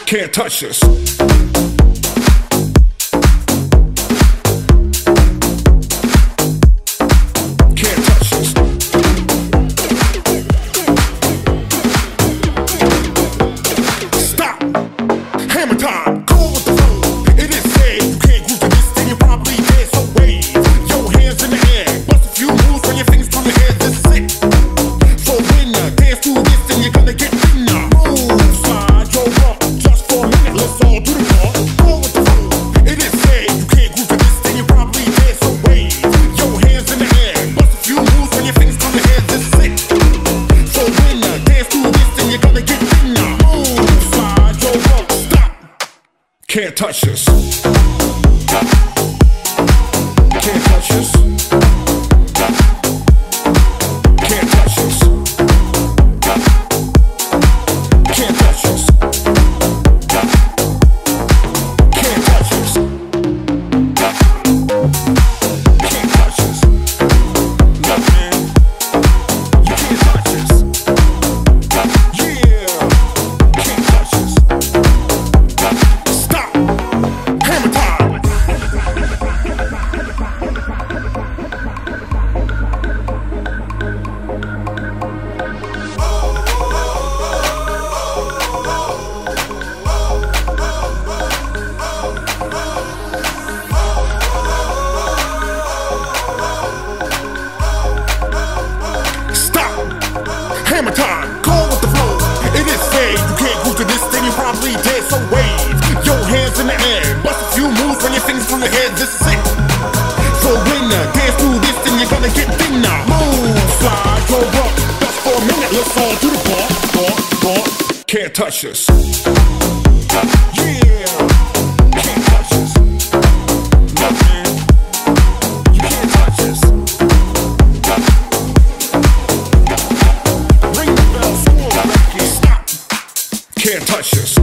Can't touch this. Can't touch this. Stop. Hammer time. Go with the flow. It is said you can't groove to this thing. You're probably dead. So wave your hands in the air. Bust a few moves when your fingers through your head. This is it. So when you dance to this, then you're gonna get thinner. Move, slide your rump just for a minute. Let's all do the part. Go with the flow. It is said you can't groove to this thing. You're probably dead. So wave your hands in the air. Bust a few moves when your fingers through your head. This is it. So when you dance to this, then you're gonna get thinner. Move, slide your rump. Stop. Can't touch this. Can't touch this. Can't touch this. Can't touch this. Can't touch this. Can't touch this. Look, man, you can't touch this. Yeah, can't touch this. Stop. Hammer time. Stop. Hammer time. Go with the flow. It is said you can't groove to this thing. You're probably dead. So wave your hands in the air. Bust a few moves when your fingers through your head. This is it. So when you dance through this, then you're gonna get thinner. Move, slide your rump just for a minute. Let's all do the part. Can't touch this. Yeah, can't touch this. Look, man, you can't touch this. Ring the bell, school, Becky. Stop. Can't touch this.